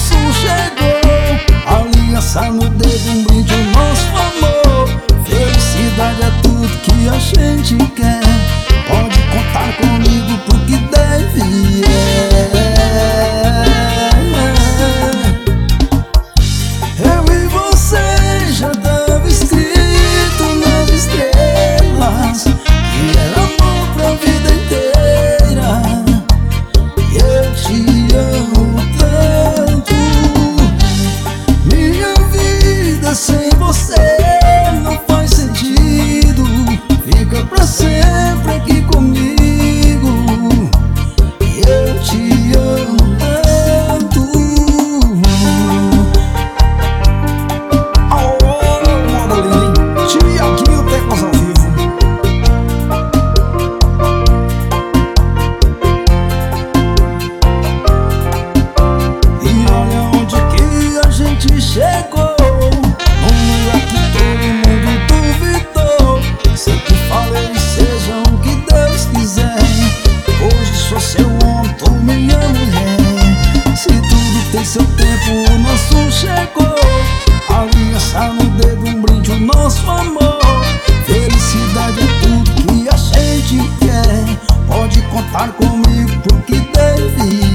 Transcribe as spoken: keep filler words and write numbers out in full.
nosso chegou. Aliança no dedo, um brinde ao nosso amor. Felicidade é tudo que a gente quer. Pode contar comigo porque deve é. Eu e você já tava escrito nas estrelas que era amor pra vida inteira. E eu te amo tanto. Minha vida sem você não faz sentido. Fica pra sempre aqui comigo. E eu te amo tanto. Oh, moda linda, Tiaguinho Teclas ao vivo. E olha onde que a gente chegou. Num lugar que todo mundo duvidou. Sei que falei, seja o que Deus quiser. Hoje sou seu homem, tu minha mulher. Se tudo tem seu tempo, o nosso chegou. Aliança no dedo, um brinde, o nosso amor. Felicidade é tudo que a gente quer. Pode contar comigo porque deve